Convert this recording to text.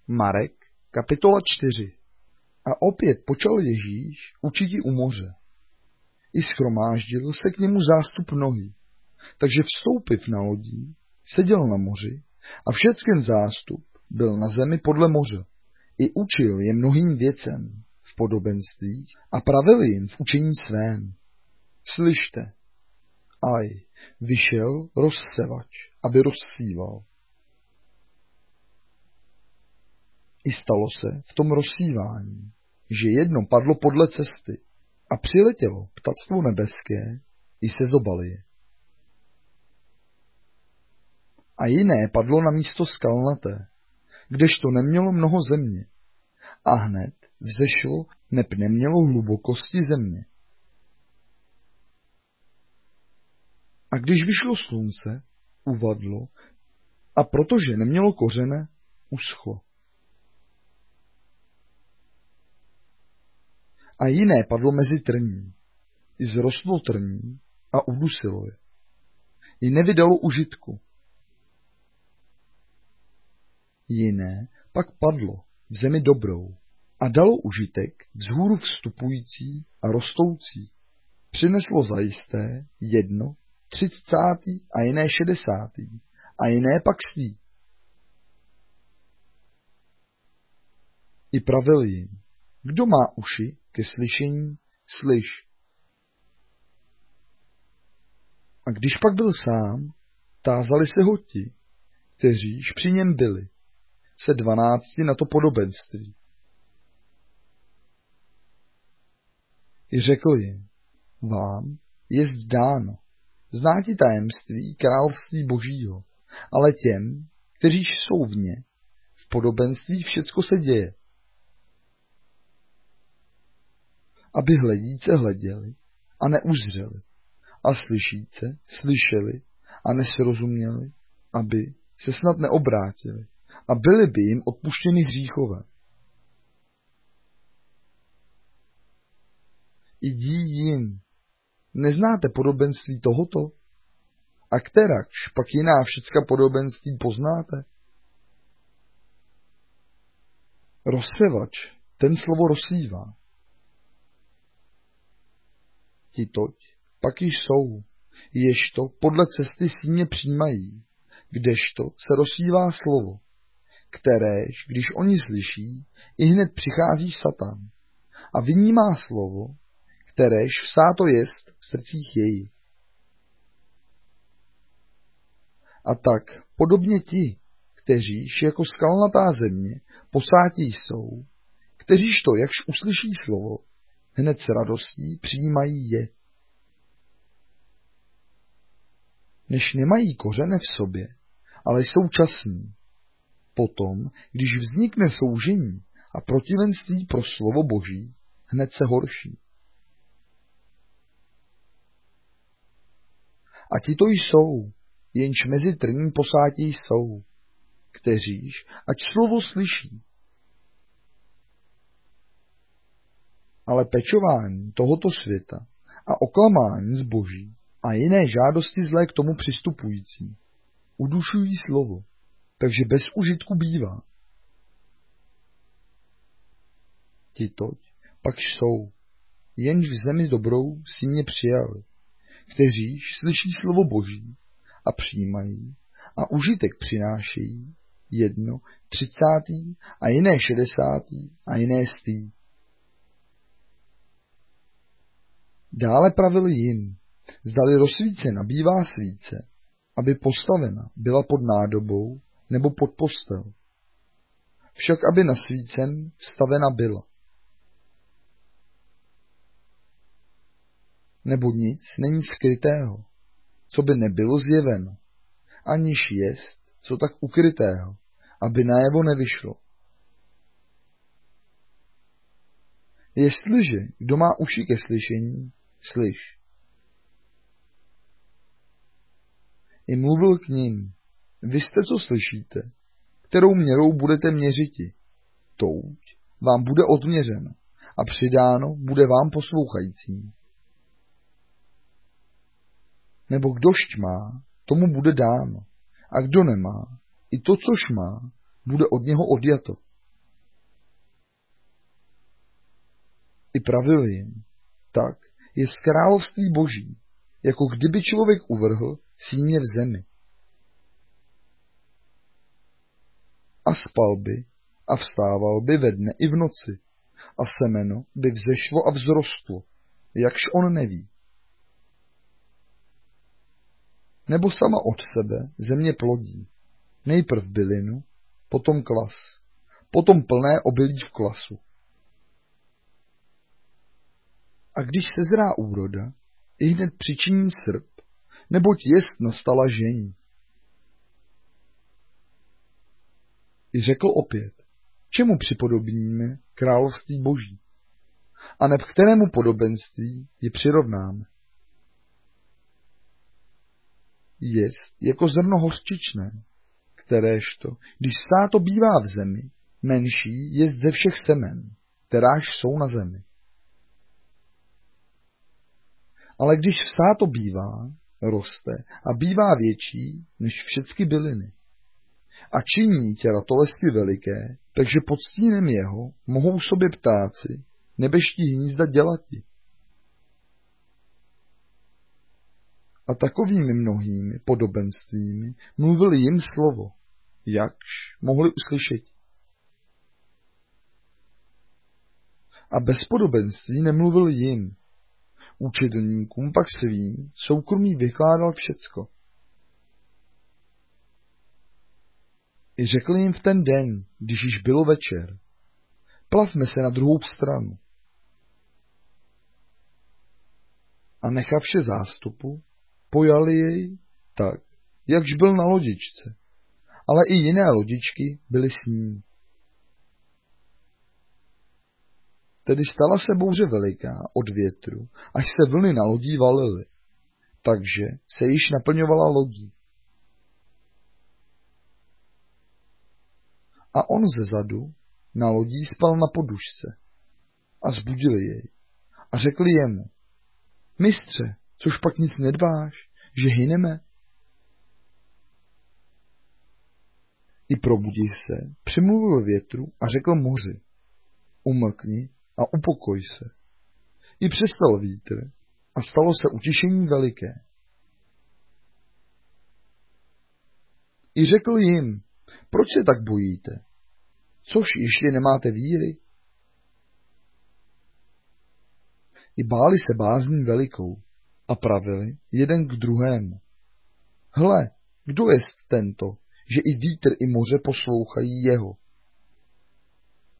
Marek, kapitola 4. A opět počal Ježíš učiti u moře. I shromáždil se k němu zástup mnohý, takže vstoupiv na lodí, seděl na moři a všecken zástup byl na zemi podle moře. I učil je mnohým věcem v podobenstvích a pravil jim v učení svém. Slyšte, aj, vyšel rozsevač, aby rozsíval. I stalo se v tom rozsívání, že jedno padlo podle cesty a přiletělo ptactvo nebeské i sezobali je. A jiné padlo na místo skalnaté, kdežto nemělo mnoho země. A hned vzešlo, neb nemělo hlubokosti země. A když vyšlo slunce, uvadlo, a protože nemělo kořene, uschlo. A jiné padlo mezi trní, i zrostlo trní a udusilo je. I nevydalo užitku. Jiné pak padlo v zemi dobrou a dalo užitek vzhůru vstupující a rostoucí. Přineslo zajisté 30 a jiné 60 a jiné pak 100. I pravil jim, kdo má uši ke slyšení, slyš. A když pak byl sám, tázali se ho ti, kteříž při něm byli, se 12 na to podobenství. I řekl jim, vám jest dáno znáti tajemství království Božího, ale těm, kteříž jsou v ně, v podobenství všecko se děje. Aby hledíce hleděli a neuzřeli, a slyšíce slyšeli a nesrozuměli, aby se snad neobrátili a byly by jim odpuštěny hříchové. Idí jim, neznáte podobenství tohoto? A kterakž pak jiná všecka podobenství poznáte? Rozsevač, ten slovo rozsívá. Titoť pak již jsou, ježto podle cesty síně přijímají, kdežto se rozsívá slovo, kteréž, když oni slyší, i hned přichází Satan a vynímá slovo, kteréž vsáto jest v srdcích její. A tak podobně ti, kteříž jako skalnatá země posátí jsou, kteříž to, jakž uslyší slovo, hned s radostí přijímají je. Než nemají kořene v sobě, ale jsou časní. Potom, když vznikne soužení a protivenství pro slovo Boží, hned se horší. A tito jsou, jenž mezi trní posátí jsou, kteříž, ať slovo slyší. Ale pečování tohoto světa a oklamání zboží a jiné žádosti zlé k tomu přistupující udušují slovo, takže bez užitku bývá. Titoť pak jsou, jenž v zemi dobrou síně přijali, kteříž slyší slovo Boží a přijímají a užitek přinášejí 30 a jiné 60 a jiné 100. Dále pravil jim, zdali rozsvícena bývá svíce, aby postavena byla pod nádobou nebo pod postel. Však aby na svícen vstavena byla. Nebo nic není skrytého, co by nebylo zjeveno, aniž jest, co tak ukrytého, aby najevo nevyšlo. Jestliže kdo má uši ke slyšení, slyš. I mluvil k ním, vy jste co slyšíte, kterou měrou budete měřiti, touť vám bude odměřeno a přidáno bude vám poslouchajícím. Nebo kdož má, tomu bude dáno, a kdo nemá, i to, což má, bude od něho odjato. I pravil jim, tak je z království boží, jako kdyby člověk uvrhl símě v zemi. A spal by a vstával by ve dne i v noci a semeno by vzešlo a vzrostlo, jakž on neví. Nebo sama od sebe země plodí, nejprv bylinu, potom klas, potom plné obilí v klasu. A když sezrá úroda, ihned přičiní srp, neboť jest nastala žení. I řekl opět, čemu připodobníme království boží, a neb kterému podobenství ji přirovnáme. Jest jako zrno hořčičné, kteréžto, když sáto bývá v zemi, menší jest ze všech semen, kteráž jsou na zemi. Ale když vsáto bývá, roste a bývá větší než všechny byliny. A činí tě ratolesti veliké, takže pod stínem jeho mohou sobě ptáci nebeští hnízda dělati. A takovými mnohými podobenstvími mluvil jim slovo, jakž mohli uslyšet. A bez podobenství nemluvil jim. Učedlníkům pak svým soukromí vykládal všecko. I řekl jim v ten den, když již bylo večer, plavme se na druhou stranu. A nechavše zástupu, pojali jej tak, jakž byl na lodičce, ale i jiné lodičky byly s ním. Tedy stala se bouře veliká od větru, až se vlny na lodí valily, takže se již naplňovala lodí. A on zezadu na lodí spal na podušce a zbudili jej a řekli jemu, mistře, což pak nic nedbáš, že hyneme? I probudil se, přimluvil větru a řekl moři, umlkni a upokoj se. I přestal vítr a stalo se utišení veliké. I řekl jim, proč se tak bojíte? Což ještě nemáte víry? I báli se bázní velikou a pravili jeden k druhému. Hle, kdo jest tento, že i vítr i moře poslouchají jeho?